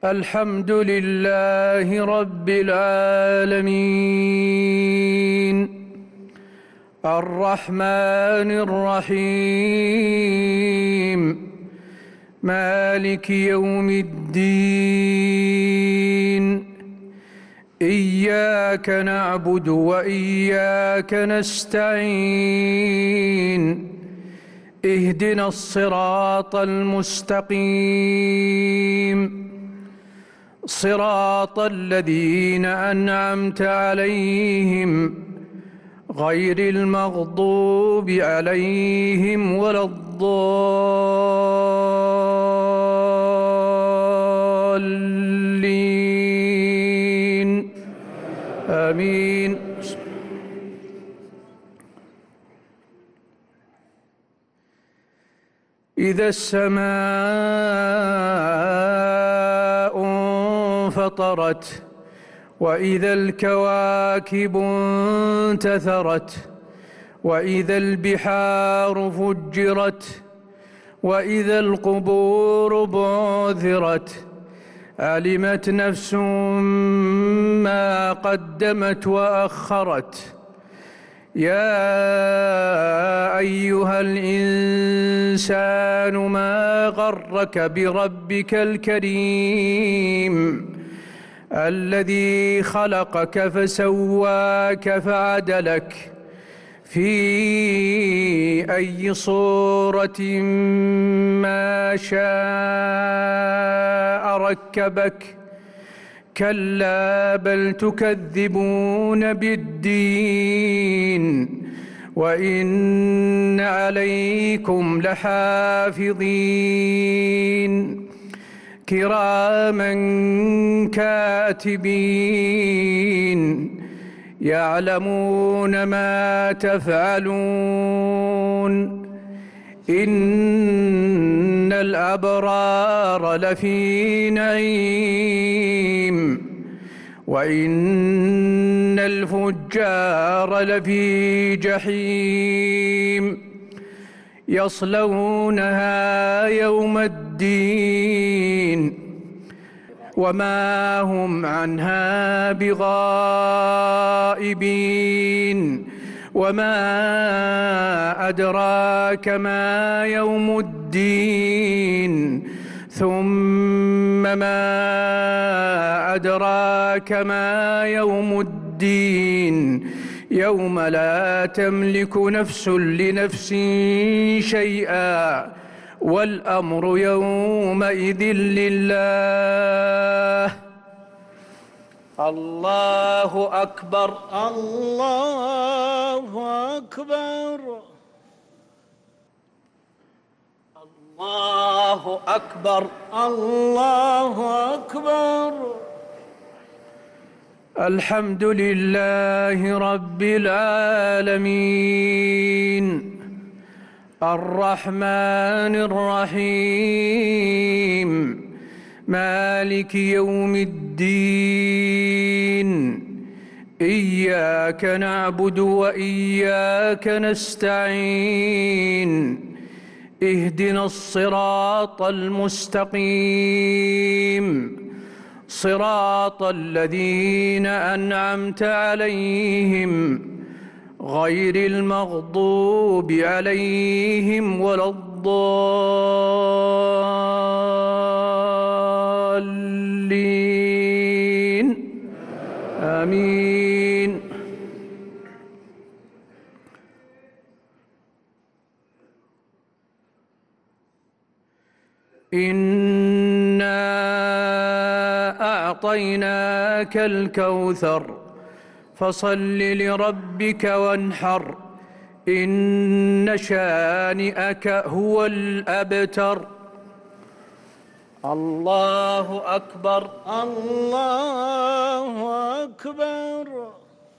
الحمد لله رب العالمين الرحمن الرحيم مالك يوم الدين إياك نعبد وإياك نستعين اهدنا الصراط المستقيم صراط الذين أنعمت عليهم غير المغضوب عليهم ولا الضالين آمين. إذا السماء انفطرت وإذا الكواكب انتثرت وإذا البحار فجرت وإذا القبور بعثرت علمت نفس ما قدمت وأخرت. يا أيها الإنسان ما غرك بربك الكريم الذي خلقك فسواك فعدلك في أي صورة ما شاء ركبك. كلا بل تكذبون بالدين وإن عليكم لحافظين كراما كاتبين يعلمون ما تفعلون. إن الأبرار لفي نعيم وإن الفجار لفي جحيم يصلونها يوم الدين وما هم عنها بغائبين. وما أدراك ما يوم الدين ثم ما أدراك ما يوم الدين يوم لا تملك نفس لنفس شيئا والأمر يومئذ لله. الله أكبر الله أكبر الله أكبر الله أكبر. الحمد لله رب العالمين الرحمن الرحيم مالك يوم الدين إياك نعبد وإياك نستعين اهدنا الصراط المستقيم صراط الذين أنعمت عليهم غير المغضوب عليهم ولا الضالين آمين. إنا أعطيناك الكوثر فصل لربك وانحر إن شانئك هو الأبتر. الله أكبر الله أكبر.